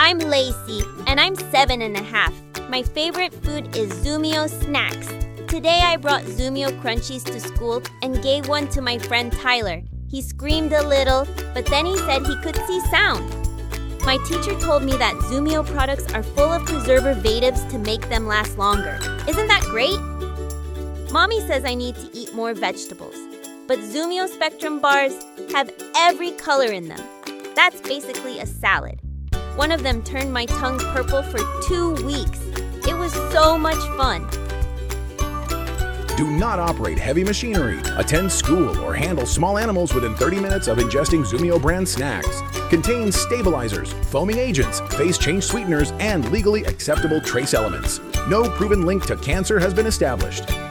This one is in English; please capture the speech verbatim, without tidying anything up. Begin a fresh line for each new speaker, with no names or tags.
I'm Lacey, and I'm seven and a half. My favorite food is Zumio snacks. Today I brought Zumio Crunchies to school and gave one to my friend Tyler. He screamed a little, but then he said he could see sound. My teacher told me that Zumio products are full of preservatives to make them last longer. Isn't that great? Mommy says I need to eat more vegetables, but Zumio Spectrum bars have every color in them. That's basically a salad. One of them turned my tongue purple for two weeks. It was so much fun.
Do not operate heavy machinery, attend school, or handle small animals within thirty minutes of ingesting Zumio brand snacks. Contains stabilizers, foaming agents, phase change sweeteners, and legally acceptable trace elements. No proven link to cancer has been established.